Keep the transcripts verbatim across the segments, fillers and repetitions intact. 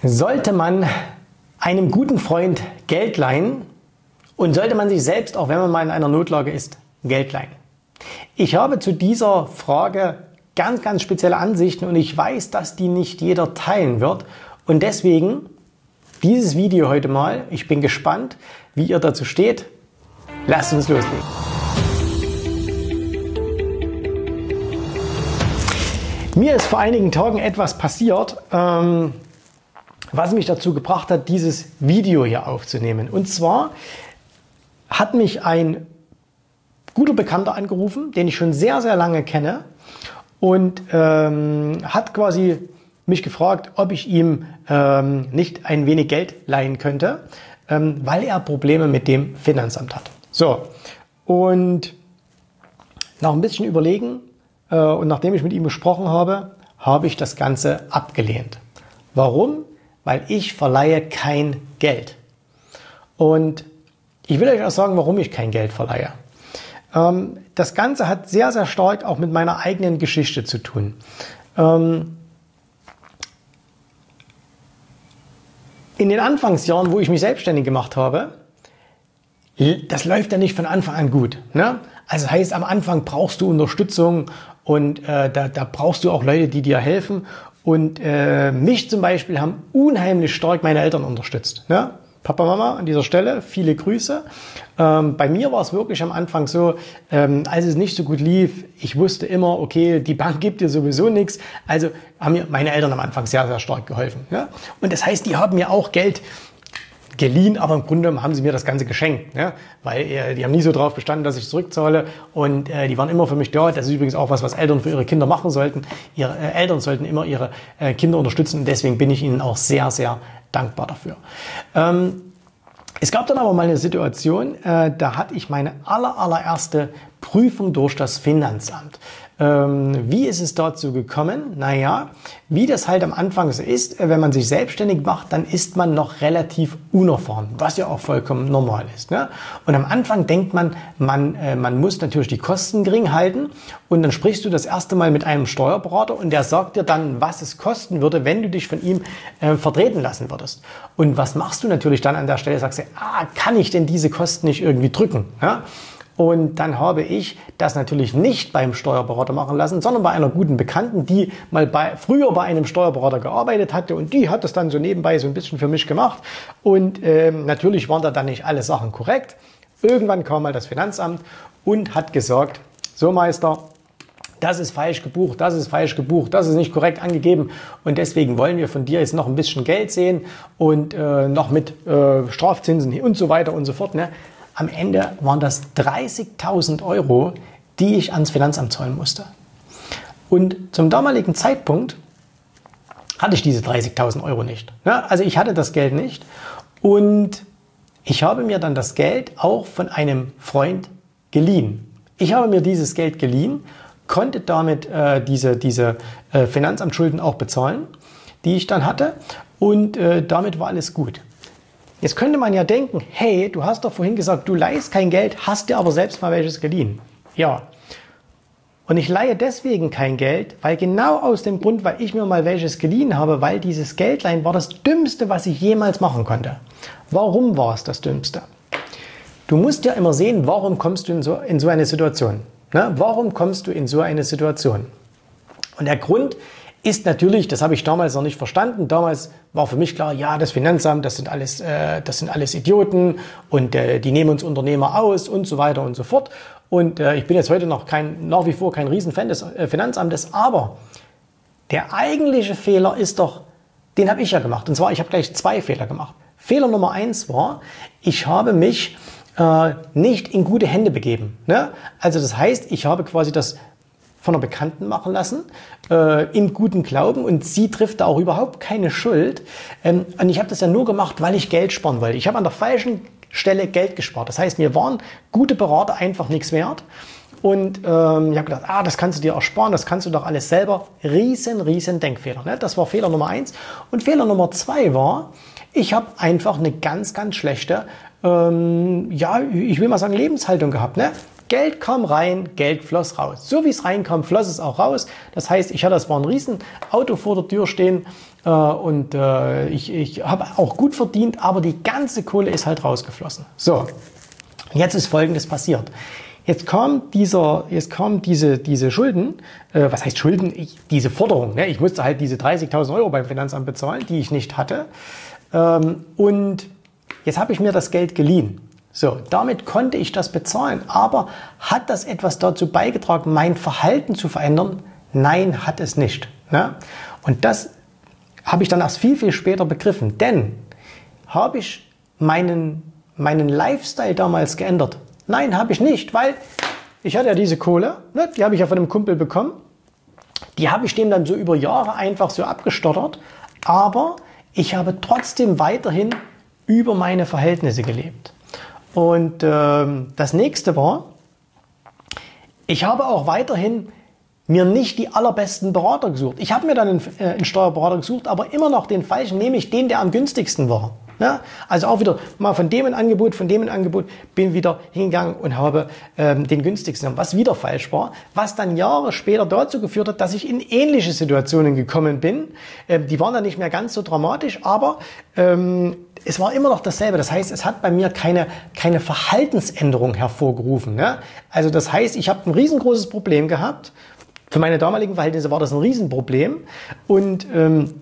Sollte man einem guten Freund Geld leihen und sollte man sich selbst, auch wenn man mal in einer Notlage ist, Geld leihen? Ich habe zu dieser Frage ganz, ganz spezielle Ansichten und ich weiß, dass die nicht jeder teilen wird. Und deswegen dieses Video heute mal. Ich bin gespannt, wie ihr dazu steht. Lasst uns loslegen. Mir ist vor einigen Tagen etwas passiert, ähm, was mich dazu gebracht hat, dieses Video hier aufzunehmen. Und zwar hat mich ein guter Bekannter angerufen, den ich schon sehr, sehr lange kenne und ähm, hat quasi mich gefragt, ob ich ihm ähm, nicht ein wenig Geld leihen könnte, ähm, weil er Probleme mit dem Finanzamt hat. So, und nach ein bisschen Überlegen äh, und nachdem ich mit ihm gesprochen habe, habe ich das Ganze abgelehnt. Warum? Weil ich verleihe kein Geld. Und ich will euch auch sagen, warum ich kein Geld verleihe. Ähm, das Ganze hat sehr, sehr stark auch mit meiner eigenen Geschichte zu tun. Ähm, in den Anfangsjahren, wo ich mich selbstständig gemacht habe, das läuft ja nicht von Anfang an gut. Ne? Also das heißt, am Anfang brauchst du Unterstützung und äh, da, da brauchst du auch Leute, die dir helfen. Und äh, mich zum Beispiel haben unheimlich stark meine Eltern unterstützt. Ne? Papa, Mama, an dieser Stelle, viele Grüße. Ähm, bei mir war es wirklich am Anfang so, ähm, als es nicht so gut lief, ich wusste immer, okay, die Bank gibt dir sowieso nichts. Also haben mir meine Eltern am Anfang sehr, sehr stark geholfen. Ja? Und das heißt, die haben mir auch Geld geliehen, aber im Grunde haben sie mir das Ganze geschenkt, ne? Weil äh, die haben nie so drauf bestanden, dass ich zurückzahle und äh, die waren immer für mich da. Das ist übrigens auch was, was Eltern für ihre Kinder machen sollten. Ihre äh, Eltern sollten immer ihre äh, Kinder unterstützen und deswegen bin ich ihnen auch sehr, sehr dankbar dafür. Ähm, es gab dann aber mal eine Situation, äh, da hatte ich meine aller, allererste Prüfung durch das Finanzamt. Ähm, wie ist es dazu gekommen? Naja, wie das halt am Anfang so ist, wenn man sich selbstständig macht, dann ist man noch relativ unerfahren, was ja auch vollkommen normal ist. Ne? Und am Anfang denkt man, man, äh, man muss natürlich die Kosten gering halten und dann sprichst du das erste Mal mit einem Steuerberater und der sagt dir dann, was es kosten würde, wenn du dich von ihm äh, vertreten lassen würdest. Und was machst du natürlich dann an der Stelle? Sagst du, ah, kann ich denn diese Kosten nicht irgendwie drücken? Ja? Und dann habe ich das natürlich nicht beim Steuerberater machen lassen, sondern bei einer guten Bekannten, die mal bei, früher bei einem Steuerberater gearbeitet hatte und die hat das dann so nebenbei so ein bisschen für mich gemacht. Und ähm, natürlich waren da dann nicht alle Sachen korrekt. Irgendwann kam mal das Finanzamt und hat gesagt, so Meister, das ist falsch gebucht, das ist falsch gebucht, das ist nicht korrekt angegeben und deswegen wollen wir von dir jetzt noch ein bisschen Geld sehen und äh, noch mit äh, Strafzinsen und so weiter und so fort. Ne? Am Ende waren das dreißigtausend Euro, die ich ans Finanzamt zahlen musste. Und zum damaligen Zeitpunkt hatte ich diese dreißigtausend Euro nicht. Ja, also ich hatte das Geld nicht und ich habe mir dann das Geld auch von einem Freund geliehen. Ich habe mir dieses Geld geliehen, konnte damit äh, diese, diese äh, Finanzamtsschulden auch bezahlen, die ich dann hatte und äh, damit war alles gut. Jetzt könnte man ja denken, hey, du hast doch vorhin gesagt, du leihst kein Geld, hast dir aber selbst mal welches geliehen. Ja. Und ich leihe deswegen kein Geld, weil genau aus dem Grund, weil ich mir mal welches geliehen habe, weil dieses Geldleihen war das Dümmste, was ich jemals machen konnte. Warum war es das Dümmste? Du musst ja immer sehen, warum kommst du in so, in so eine Situation? Ne? Warum kommst du in so eine Situation? Und der Grund ist natürlich, das habe ich damals noch nicht verstanden. Damals war für mich klar, ja, das Finanzamt, das sind alles, äh, das sind alles Idioten und äh, die nehmen uns Unternehmer aus und so weiter und so fort. Und äh, ich bin jetzt heute noch kein, nach wie vor kein Riesenfan des äh, Finanzamtes, aber der eigentliche Fehler ist doch, den habe ich ja gemacht. Und zwar, ich habe gleich zwei Fehler gemacht. Fehler Nummer eins war, ich habe mich äh, nicht in gute Hände begeben. Ne? Also das heißt, ich habe quasi das von einer Bekannten machen lassen, äh, im guten Glauben und sie trifft da auch überhaupt keine Schuld. Ähm, und ich habe das ja nur gemacht, weil ich Geld sparen wollte. Ich habe an der falschen Stelle Geld gespart. Das heißt, mir waren gute Berater einfach nichts wert. Und ähm, ich habe gedacht, ah, das kannst du dir ersparen, das kannst du doch alles selber. Riesen, riesen Denkfehler. Ne? Das war Fehler Nummer eins. Und Fehler Nummer zwei war, ich habe einfach eine ganz, ganz schlechte, ähm, ja, ich will mal sagen, Lebenshaltung gehabt. Ne? Geld kam rein, Geld floss raus. So wie es reinkam, floss es auch raus. Das heißt, ich hatte das war ein riesen Auto vor der Tür stehen äh, und äh, ich, ich habe auch gut verdient, aber die ganze Kohle ist halt rausgeflossen. So, jetzt ist Folgendes passiert. Jetzt kam dieser, jetzt kam diese, diese Schulden, äh, was heißt Schulden? Ich, diese Forderung. Ne? Ich musste halt diese dreißigtausend Euro beim Finanzamt bezahlen, die ich nicht hatte. Ähm, und jetzt habe ich mir das Geld geliehen. So, damit konnte ich das bezahlen. Aber hat das etwas dazu beigetragen, mein Verhalten zu verändern? Nein, hat es nicht. Ne? Und das habe ich dann erst viel, viel später begriffen. Denn habe ich meinen, meinen Lifestyle damals geändert? Nein, habe ich nicht, weil ich hatte ja diese Kohle, ne, die habe ich ja von einem Kumpel bekommen. Die habe ich dem dann so über Jahre einfach so abgestottert. Aber ich habe trotzdem weiterhin über meine Verhältnisse gelebt. Und äh, das nächste war, ich habe auch weiterhin mir nicht die allerbesten Berater gesucht. Ich habe mir dann einen, äh, einen Steuerberater gesucht, aber immer noch den falschen, nämlich den, der am günstigsten war. Ja? Also auch wieder mal von dem ein Angebot, von dem ein Angebot, bin wieder hingegangen und habe ähm, den günstigsten, was wieder falsch war, was dann Jahre später dazu geführt hat, dass ich in ähnliche Situationen gekommen bin. Ähm, die waren dann nicht mehr ganz so dramatisch, aber ähm, es war immer noch dasselbe. Das heißt, es hat bei mir keine, keine Verhaltensänderung hervorgerufen. Ne? Also das heißt, ich habe ein riesengroßes Problem gehabt. Für meine damaligen Verhältnisse war das ein Riesenproblem. Und ähm,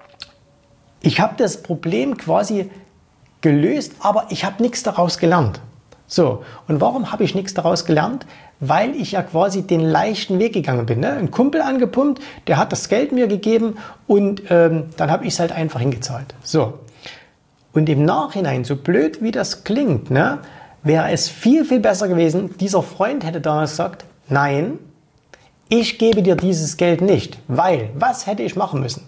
ich habe das Problem quasi gelöst, aber ich habe nichts daraus gelernt. So, und warum habe ich nichts daraus gelernt? Weil ich ja quasi den leichten Weg gegangen bin. Ne? Ein Kumpel angepumpt, der hat das Geld mir gegeben und ähm, dann habe ich es halt einfach hingezahlt. So. Und im Nachhinein, so blöd wie das klingt, ne, wäre es viel, viel besser gewesen, dieser Freund hätte damals gesagt, nein, ich gebe dir dieses Geld nicht, weil, was hätte ich machen müssen?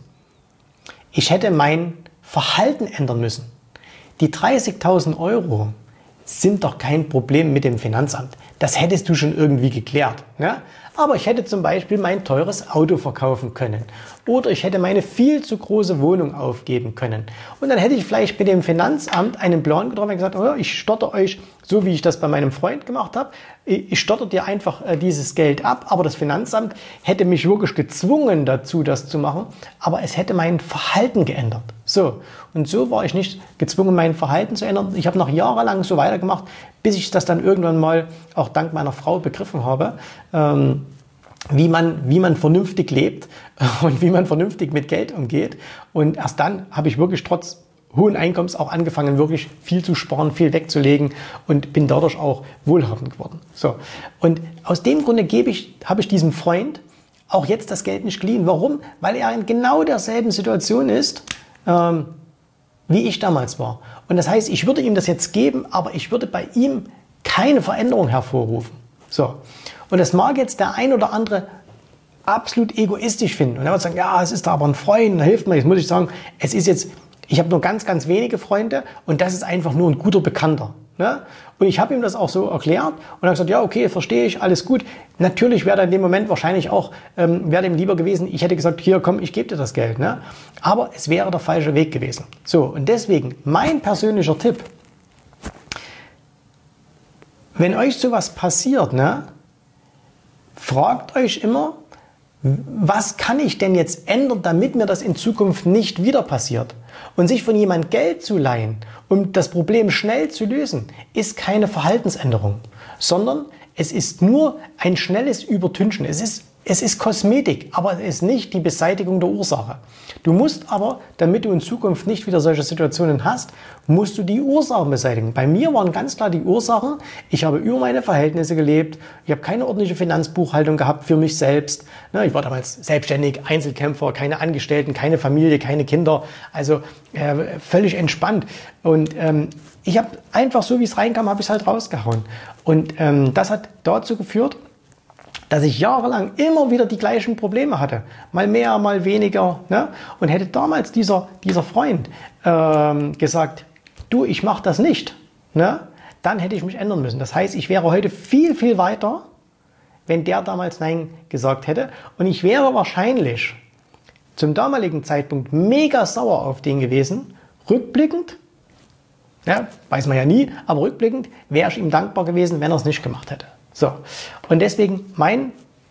Ich hätte mein Verhalten ändern müssen. Die dreißigtausend Euro sind doch kein Problem mit dem Finanzamt. Das hättest du schon irgendwie geklärt. Ne? Aber ich hätte zum Beispiel mein teures Auto verkaufen können. Oder ich hätte meine viel zu große Wohnung aufgeben können. Und dann hätte ich vielleicht mit dem Finanzamt einen Plan getroffen und gesagt, oh, ich stotter euch, so wie ich das bei meinem Freund gemacht habe, ich stotter dir einfach äh, dieses Geld ab. Aber das Finanzamt hätte mich wirklich gezwungen dazu, das zu machen. Aber es hätte mein Verhalten geändert. So. Und so war ich nicht gezwungen, mein Verhalten zu ändern. Ich habe noch jahrelang so weitergemacht, bis ich das dann irgendwann mal auch dank meiner Frau begriffen habe, ähm, wie man, wie man vernünftig lebt und wie man vernünftig mit Geld umgeht. Und erst dann habe ich wirklich trotz hohen Einkommens auch angefangen, wirklich viel zu sparen, viel wegzulegen und bin dadurch auch wohlhabend geworden. So. Und aus dem Grunde gebe ich, habe ich diesem Freund auch jetzt das Geld nicht geliehen. Warum? Weil er in genau derselben Situation ist, ähm, wie ich damals war. Und das heißt, ich würde ihm das jetzt geben, aber ich würde bei ihm keine Veränderung hervorrufen. So. Und das mag jetzt der ein oder andere absolut egoistisch finden. Und er wird sagen, ja, es ist da aber ein Freund, da hilft mir. Jetzt muss ich sagen, es ist jetzt, ich habe nur ganz, ganz wenige Freunde und das ist einfach nur ein guter Bekannter. Ne? Und ich habe ihm das auch so erklärt und er hat gesagt, ja, okay, verstehe ich, alles gut. Natürlich wäre er in dem Moment wahrscheinlich auch, ähm, wäre dem lieber gewesen, ich hätte gesagt, hier, komm, ich gebe dir das Geld. Ne? Aber es wäre der falsche Weg gewesen. So, und deswegen, mein persönlicher Tipp, wenn euch sowas passiert, ne, fragt euch immer, was kann ich denn jetzt ändern, damit mir das in Zukunft nicht wieder passiert? Und sich von jemandem Geld zu leihen, um das Problem schnell zu lösen, ist keine Verhaltensänderung, sondern es ist nur ein schnelles Übertünchen. Es ist, es ist Kosmetik, aber es ist nicht die Beseitigung der Ursache. Du musst aber, damit du in Zukunft nicht wieder solche Situationen hast, musst du die Ursachen beseitigen. Bei mir waren ganz klar die Ursachen, ich habe über meine Verhältnisse gelebt, ich habe keine ordentliche Finanzbuchhaltung gehabt für mich selbst. Ich war damals selbstständig, Einzelkämpfer, keine Angestellten, keine Familie, keine Kinder, also äh, völlig entspannt. Und ähm, ich habe einfach so, wie es reinkam, habe ich es halt rausgehauen. Und ähm, das hat dazu geführt, dass ich jahrelang immer wieder die gleichen Probleme hatte. Mal mehr, mal weniger. Ne? Und hätte damals dieser, dieser Freund ähm, gesagt, du, ich mache das nicht, ne? Dann hätte ich mich ändern müssen. Das heißt, ich wäre heute viel, viel weiter, wenn der damals Nein gesagt hätte. Und ich wäre wahrscheinlich zum damaligen Zeitpunkt mega sauer auf den gewesen. Rückblickend, ja, weiß man ja nie, aber rückblickend wäre ich ihm dankbar gewesen, wenn er es nicht gemacht hätte. So, und deswegen mein,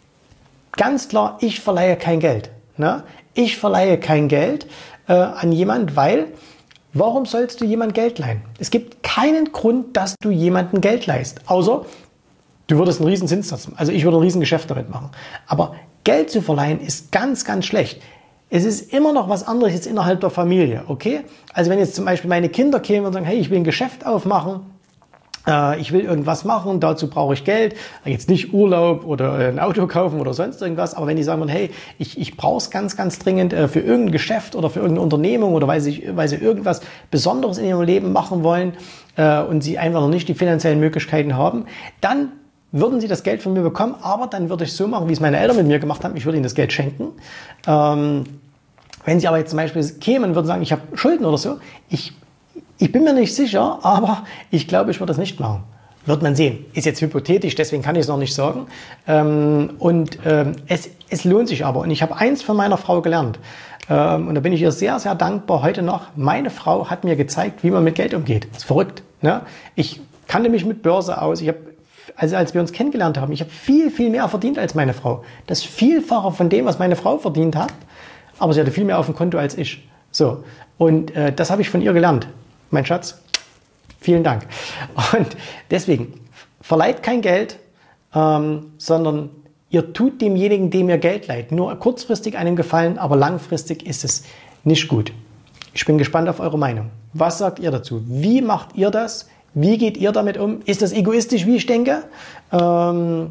ganz klar, ich verleihe kein Geld. Ne? Ich verleihe kein Geld äh, an jemand, weil, warum sollst du jemand Geld leihen? Es gibt keinen Grund, dass du jemandem Geld leihst, außer du würdest einen riesen Zinssatz, also ich würde ein riesen Geschäft damit machen. Aber Geld zu verleihen ist ganz, ganz schlecht. Es ist immer noch was anderes jetzt innerhalb der Familie, okay? Also wenn jetzt zum Beispiel meine Kinder kämen und sagen, hey, ich will ein Geschäft aufmachen, äh, ich will irgendwas machen, dazu brauche ich Geld, jetzt nicht Urlaub oder ein Auto kaufen oder sonst irgendwas, aber wenn die sagen, hey, ich, ich brauche es ganz, ganz dringend äh, für irgendein Geschäft oder für irgendeine Unternehmung oder weil sie, weil sie irgendwas Besonderes in ihrem Leben machen wollen äh, und sie einfach noch nicht die finanziellen Möglichkeiten haben, dann würden sie das Geld von mir bekommen, aber dann würde ich so machen, wie es meine Eltern mit mir gemacht haben, ich würde ihnen das Geld schenken. Ähm, wenn sie aber jetzt zum Beispiel kämen und würden sagen, ich habe Schulden oder so, ich, ich bin mir nicht sicher, aber ich glaube, ich würde das nicht machen. Wird man sehen. Ist jetzt hypothetisch, deswegen kann ich es noch nicht sagen. Ähm, und ähm, es, es lohnt sich aber. Und ich habe eins von meiner Frau gelernt. Ähm, und da bin ich ihr sehr, sehr dankbar heute noch. Meine Frau hat mir gezeigt, wie man mit Geld umgeht. Das ist verrückt. Ne? Ich kannte mich mit Börse aus. Ich habe Also als wir uns kennengelernt haben, ich habe viel, viel mehr verdient als meine Frau. Das Vielfache von dem, was meine Frau verdient hat, aber sie hatte viel mehr auf dem Konto als ich. So, und äh, das habe ich von ihr gelernt. Mein Schatz, vielen Dank. Und deswegen, verleiht kein Geld, ähm, sondern ihr tut demjenigen, dem ihr Geld leiht, nur kurzfristig einen Gefallen, aber langfristig ist es nicht gut. Ich bin gespannt auf eure Meinung. Was sagt ihr dazu? Wie macht ihr das? Wie geht ihr damit um? Ist das egoistisch, wie ich denke? Ähm,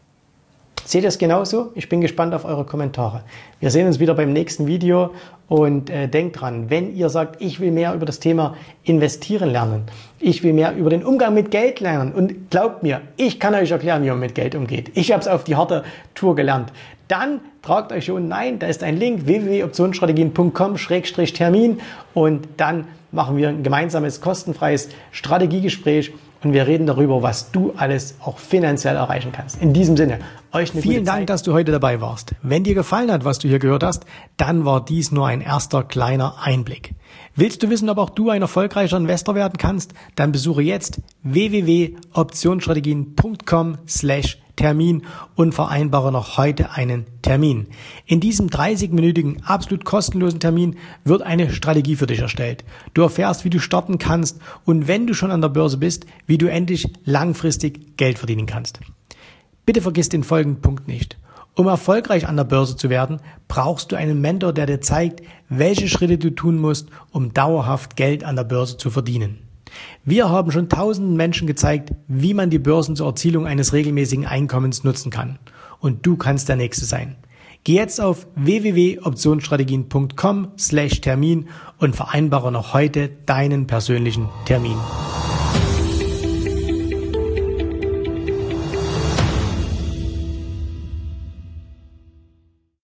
seht ihr es genauso? Ich bin gespannt auf eure Kommentare. Wir sehen uns wieder beim nächsten Video und äh, denkt dran, wenn ihr sagt, ich will mehr über das Thema Investieren lernen, ich will mehr über den Umgang mit Geld lernen und glaubt mir, ich kann euch erklären, wie man mit Geld umgeht. Ich habe es auf die harte Tour gelernt. Dann tragt euch schon ein, da ist ein Link w w w punkt optionsstrategien punkt com Schrägstrich Termin und dann machen wir ein gemeinsames kostenfreies Strategiegespräch und wir reden darüber, was du alles auch finanziell erreichen kannst. In diesem Sinne, euch eine Vielen gute Dank, Zeit. dass du heute dabei warst. Wenn dir gefallen hat, was du hier gehört hast, dann war dies nur ein erster kleiner Einblick. Willst du wissen, ob auch du ein erfolgreicher Investor werden kannst? Dann besuche jetzt w w w punkt optionsstrategien punkt com slash Termin und vereinbare noch heute einen Termin. In diesem dreißig-minütigen, absolut kostenlosen Termin wird eine Strategie für dich erstellt. Du erfährst, wie du starten kannst und wenn du schon an der Börse bist, wie du endlich langfristig Geld verdienen kannst. Bitte vergiss den folgenden Punkt nicht. Um erfolgreich an der Börse zu werden, brauchst du einen Mentor, der dir zeigt, welche Schritte du tun musst, um dauerhaft Geld an der Börse zu verdienen. Wir haben schon tausenden Menschen gezeigt, wie man die Börsen zur Erzielung eines regelmäßigen Einkommens nutzen kann. Und du kannst der Nächste sein. Geh jetzt auf w w w punkt optionsstrategien punkt com slash Termin und vereinbare noch heute deinen persönlichen Termin.